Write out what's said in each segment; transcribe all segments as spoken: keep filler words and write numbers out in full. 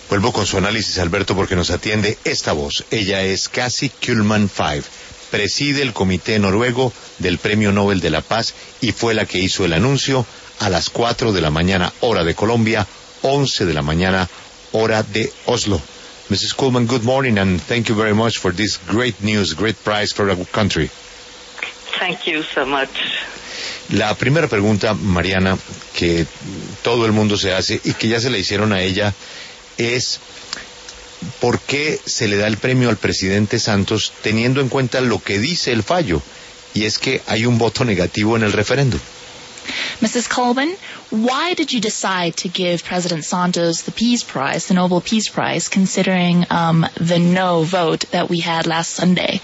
Vuelvo con su análisis, Alberto, porque nos atiende esta voz. Ella es Cassie Kullmann Five. Preside el Comité Noruego del Premio Nobel de la Paz y fue la que hizo el anuncio a las cuatro de la mañana, hora de Colombia, once de la mañana, hora de Oslo. missus Kullmann, good morning, and thank you very much for this great news, great prize for our country. Thank you so much. La primera pregunta, Mariana, que todo el mundo se hace y que ya se le hicieron a ella, es ¿por qué se le da el premio al presidente Santos teniendo en cuenta lo que dice el fallo? Y es que hay un voto negativo en el referéndum. missus Kullmann, why did you decide to give President Santos the Peace Prize, the Nobel Peace Prize, considering um, the no vote that we had last Sunday?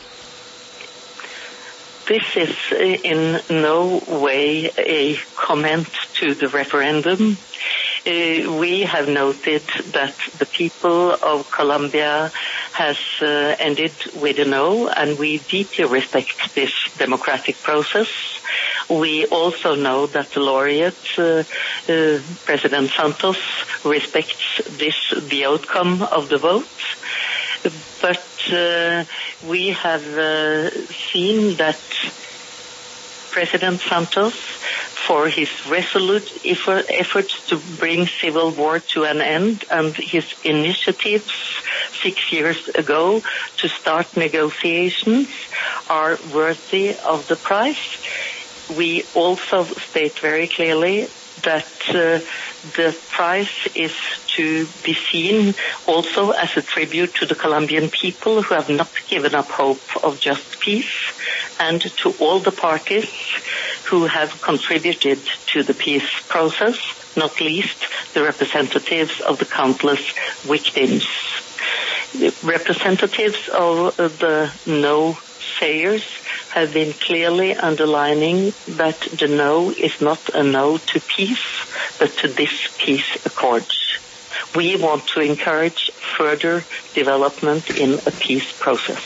This is in no way a comment to the referendum. Uh, we have noted that the people of Colombia has uh, ended with a no, and we deeply respect this democratic process. We also know that the laureate, uh, uh, President Santos, respects this, the outcome of the vote. But uh, we have uh, seen that President Santos, for his resolute effort, efforts to bring civil war to an end and his initiatives six years ago to start negotiations, are worthy of the prize. We also state very clearly that uh, the prize is to be seen also as a tribute to the Colombian people who have not given up hope of just peace, and to all the parties who have contributed to the peace process, not least the representatives of the countless victims. The representatives of the no sayers have been clearly underlining that the no is not a no to peace, but to this peace accord. We want to encourage further development in a peace process.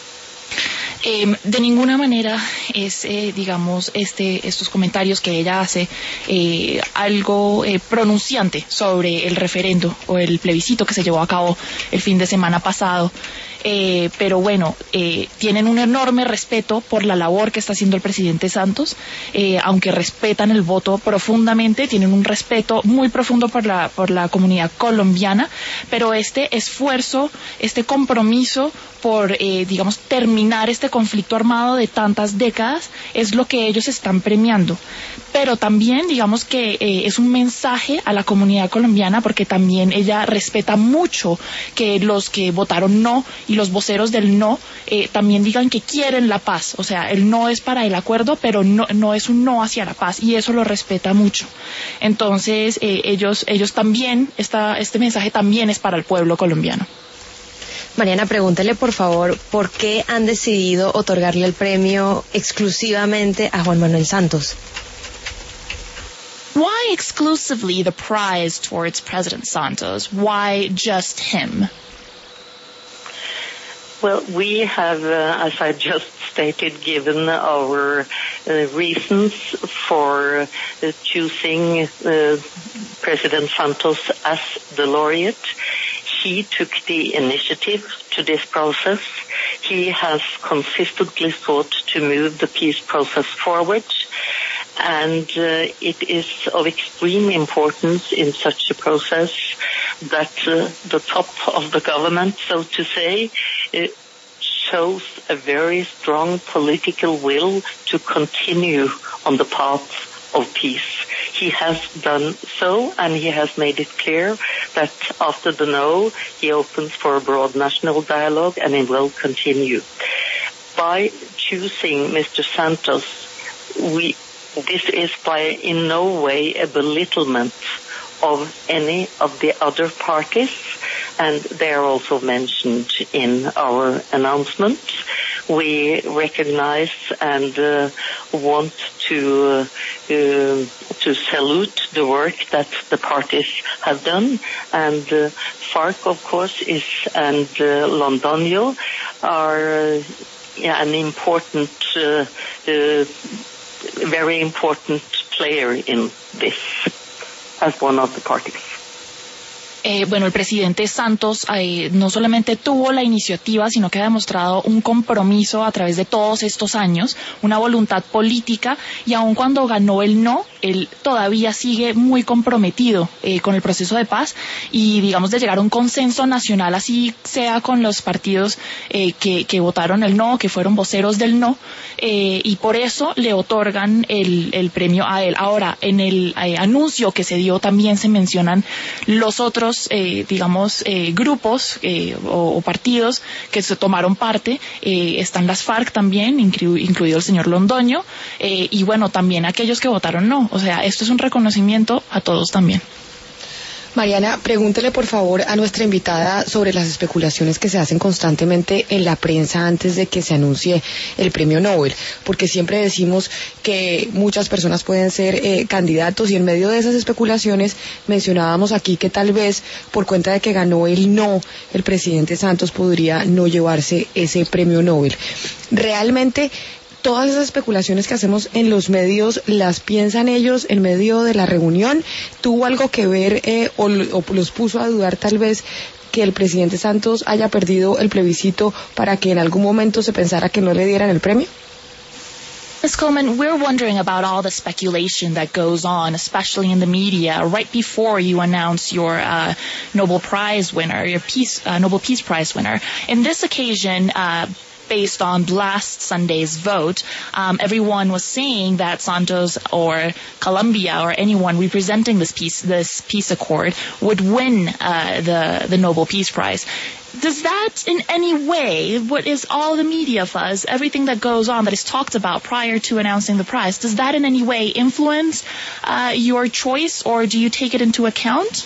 Eh, de ninguna manera es, eh, digamos, este, estos comentarios que ella hace eh, algo eh, pronunciante sobre el referendo o el plebiscito que se llevó a cabo el fin de semana pasado. Eh, pero bueno, eh, tienen un enorme respeto por la labor que está haciendo el presidente Santos, eh, aunque respetan el voto profundamente, tienen un respeto muy profundo por la, por la comunidad colombiana, pero este esfuerzo, este compromiso por, eh, digamos, terminar este conflicto armado de tantas décadas es lo que ellos están premiando. Pero también, digamos que eh, es un mensaje a la comunidad colombiana, porque también ella respeta mucho que los que votaron no y los voceros del no eh, también digan que quieren la paz. O sea, el no es para el acuerdo, pero no, no es un no hacia la paz, y eso lo respeta mucho. Entonces, eh, ellos, ellos también, esta, este mensaje también es para el pueblo colombiano. Mariana, pregúntele por favor, ¿por qué han decidido otorgarle el premio exclusivamente a Juan Manuel Santos? Why exclusively the prize towards President Santos? Why just him? Well, we have, uh, as I just stated, given our uh, reasons for uh, choosing uh, President Santos as the laureate. He took the initiative to this process. He has consistently sought to move the peace process forward. And uh, it is of extreme importance in such a process that uh, the top of the government, so to say, uh, shows a very strong political will to continue on the path of peace. He has done so, and he has made it clear that after the no, he opens for a broad national dialogue, and he will continue. By choosing Mister Santos, we this is by in no way a belittlement of any of the other parties, and they are also mentioned in our announcement. We recognize and uh, want to uh, uh, to salute the work that the parties have done, and uh, FARC, of course, is and uh, Londonio are uh, yeah, an important, uh, uh, very important player in this as one of the parties. Eh, bueno, el presidente Santos eh, no solamente tuvo la iniciativa, sino que ha demostrado un compromiso a través de todos estos años, una voluntad política, y aun cuando ganó el no, él todavía sigue muy comprometido eh, con el proceso de paz y, digamos, de llegar a un consenso nacional, así sea con los partidos eh, que, que votaron el no, que fueron voceros del no, eh, y por eso le otorgan el, el premio a él. Ahora, en el eh, anuncio que se dio también se mencionan los otros Eh, digamos, eh, grupos eh, o, o partidos que se tomaron parte. Eh, están las FARC también, inclu incluido el señor Londoño, eh, y bueno, también aquellos que votaron no. O sea, esto es un reconocimiento a todos también. Mariana, pregúntele por favor a nuestra invitada sobre las especulaciones que se hacen constantemente en la prensa antes de que se anuncie el premio Nobel, porque siempre decimos que muchas personas pueden ser eh, candidatos, y en medio de esas especulaciones mencionábamos aquí que tal vez por cuenta de que ganó el no, el presidente Santos podría no llevarse ese premio Nobel. Realmente, todas esas especulaciones que hacemos en los medios, ¿las piensan ellos en medio de la reunión? ¿Tuvo algo que ver eh, o, o los puso a dudar tal vez que el presidente Santos haya perdido el plebiscito para que en algún momento se pensara que no le dieran el premio? Miz Coleman, we're wondering about all the speculation that goes on, especially in the media, right before you announce your uh, Nobel Prize winner, your Peace, uh, Nobel Peace Prize winner. In this occasion, uh, based on last Sunday's vote, um, everyone was saying that Santos or Colombia or anyone representing this peace, this peace accord would win uh, the the Nobel Peace Prize. Does that in any way, what is all the media fuzz, everything that goes on that is talked about prior to announcing the prize, does that in any way influence uh, your choice, or do you take it into account?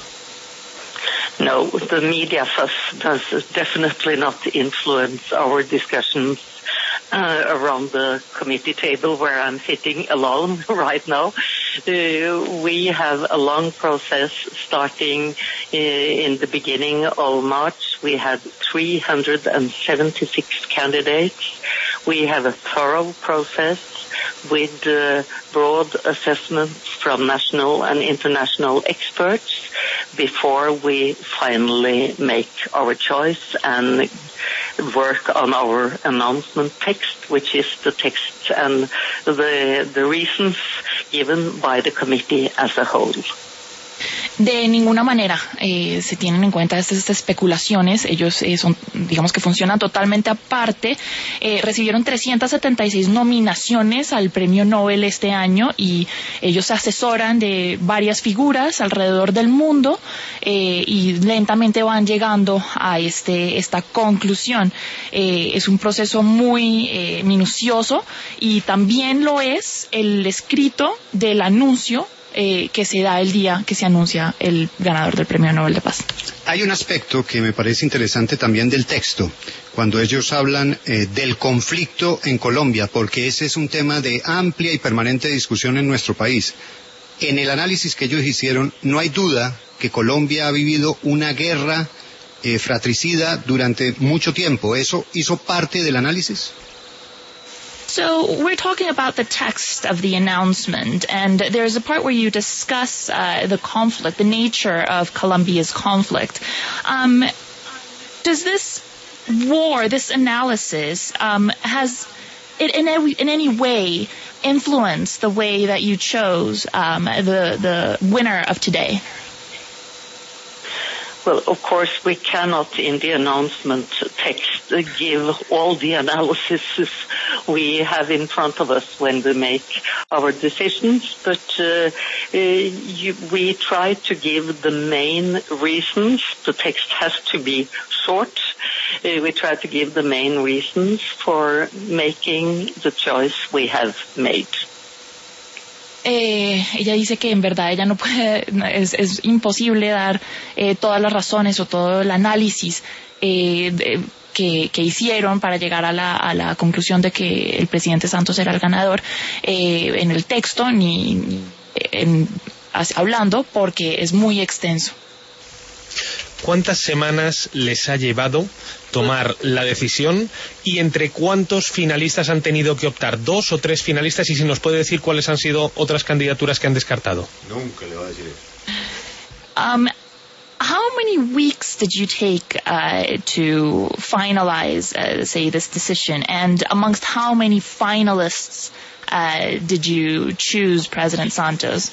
No, the media fuss does definitely not influence our discussions uh, around the committee table where I'm sitting alone right now. Uh, we have a long process starting uh, in the beginning of March. We had three hundred seventy-six candidates. We have a thorough process with uh, broad assessments from national and international experts before we finally make our choice and work on our announcement text, which is the text and the, the reasons given by the committee as a whole. De ninguna manera eh, se tienen en cuenta estas, estas especulaciones. Ellos eh, son, digamos que funcionan totalmente aparte. Eh, recibieron trescientas setenta y seis nominaciones al premio Nobel este año, y ellos se asesoran de varias figuras alrededor del mundo eh, y lentamente van llegando a este esta conclusión. Eh, es un proceso muy eh, minucioso, y también lo es el escrito del anuncio Eh, que se da el día que se anuncia el ganador del Premio Nobel de Paz. Hay un aspecto que me parece interesante también del texto, cuando ellos hablan eh, del conflicto en Colombia, porque ese es un tema de amplia y permanente discusión en nuestro país. En el análisis que ellos hicieron, no hay duda que Colombia ha vivido una guerra eh, fratricida durante mucho tiempo. ¿Eso hizo parte del análisis? So we're talking about the text of the announcement, and there's a part where you discuss uh, the conflict, the nature of Colombia's conflict. Um, does this war, this analysis, um, has it in any, in any way influenced the way that you chose um, the the winner of today? Well, of course, we cannot, in the announcement text, give all the analysis we have in front of us when we make our decisions, but uh, uh, you, we try to give the main reasons. The text has to be short. Uh, we try to give the main reasons for making the choice we have made. Eh, ella dice que en verdad ella no puede, es, es imposible dar eh, todas las razones o todo el análisis eh, de, que, que hicieron para llegar a la, a la conclusión de que el presidente Santos era el ganador eh, en el texto ni, ni en, hablando, porque es muy extenso. ¿Cuántas semanas les ha llevado tomar la decisión y entre cuántos finalistas han tenido que optar? ¿Dos o tres finalistas? Y si nos puede decir cuáles han sido otras candidaturas que han descartado. Nunca le va a decir eso. Um, many weeks did you take uh, to finalize, uh, say, this decision? And amongst how many finalists uh, did you choose President Santos?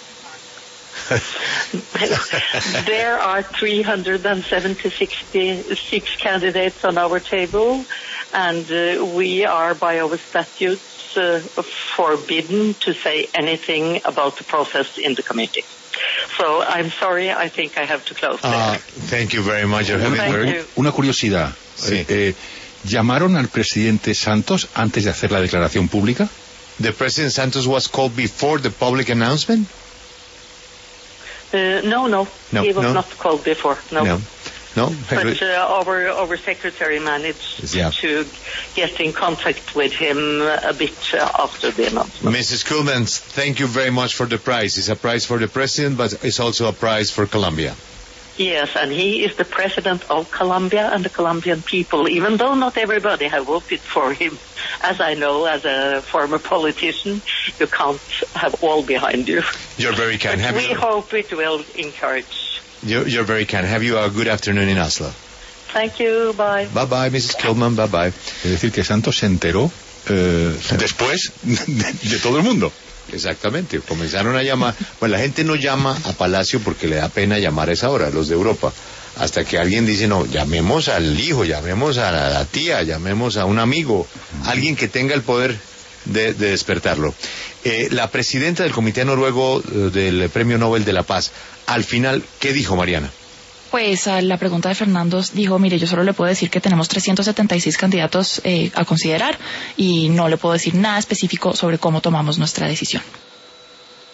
There are three hundred seventy-six candidates on our table, and uh, we are, by our statutes, uh, forbidden to say anything about the process in the committee. So I'm sorry, I think I have to close there. Uh, thank you very much. Thank you. Una curiosidad. Sí. Eh, eh, ¿Llamaron al presidente Santos antes de hacer la declaración pública? The President Santos was called before the public announcement? Uh, no, no, No, he was no. not called before. No. No. No? But uh, our our secretary managed Yeah. to get in contact with him a bit uh, after the announcement. Missus Kuhlman, thank you very much for the prize. It's a prize for the president, but it's also a prize for Colombia. Yes, and he is the president of Colombia and the Colombian people, even though not everybody have voted for him. As I know, as a former politician, you can't have all behind you. You're very kind. But Have we you, hope it will encourage. you're, you're very kind. Have you a good afternoon in Oslo. Thank you, bye. Bye bye, Missus Kuhlman. Bye bye. Es decir, que Santos se enteró eh, después de, de todo el mundo. Exactamente, comenzaron a llamar, pues la gente no llama a Palacio porque le da pena llamar a esa hora, los de Europa, hasta que alguien dice, no, llamemos al hijo, llamemos a la, la tía, llamemos a un amigo, alguien que tenga el poder de, de despertarlo. Eh, la presidenta del Comité Noruego eh, del Premio Nobel de la Paz, al final, ¿qué dijo, Mariana? Pues a la pregunta de Fernando dijo, mire, yo solo le puedo decir que tenemos trescientos setenta y seis candidatos eh, a considerar y no le puedo decir nada específico sobre cómo tomamos nuestra decisión.